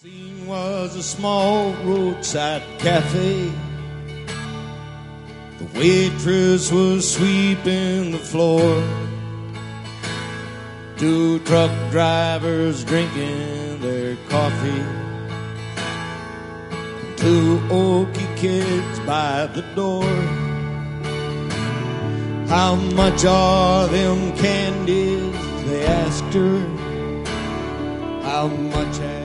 Scene was a small roadside cafe. The waitress was sweeping the floor. Two truck drivers drinking their coffee. Two oaky kids by the door. How much are them candies? They asked her. How much